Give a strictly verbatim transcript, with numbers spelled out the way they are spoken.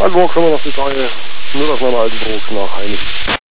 Also morgen können wir noch die Tage nur aus meinem alten Beruf nach Heinigen.